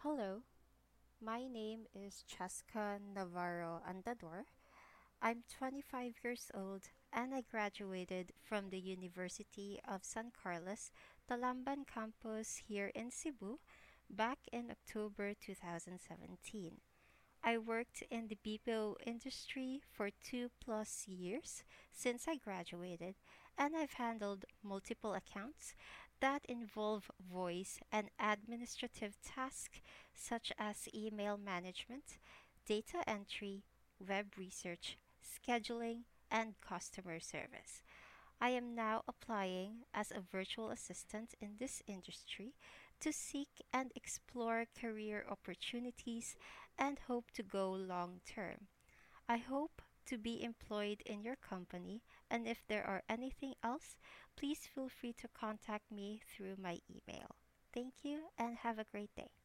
Hello, my name is Cheska Navarro Andador. I'm 25 years old and I graduated from the University of San Carlos, Talamban campus here in Cebu back in October 2017. I worked in the BPO industry for 2+ years since I graduated, and I've handled multiple accounts that involve voice and administrative tasks such as email management, data entry, web research, scheduling, and customer service. I am now applying as a virtual assistant in this industry to seek and explore career opportunities and hope to go long term. I hope to be employed in your company, and if there are anything else, please feel free to contact me through my email. Thank you and have a great day.